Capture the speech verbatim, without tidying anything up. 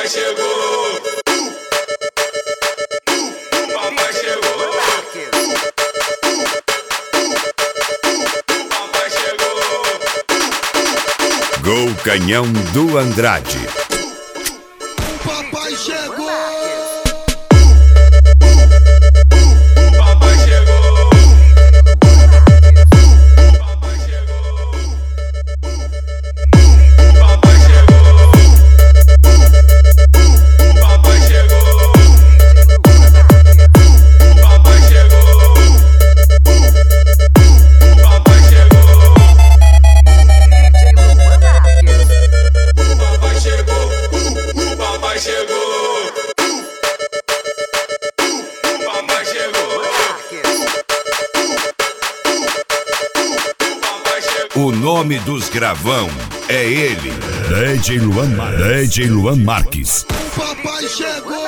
papai chegou. O papai chegou. O papai chegou. Gol Canhão do Andrade. O papai chegou. O nome dos gravão é ele, D J Luan, D J Luan Marques. O papai chegou.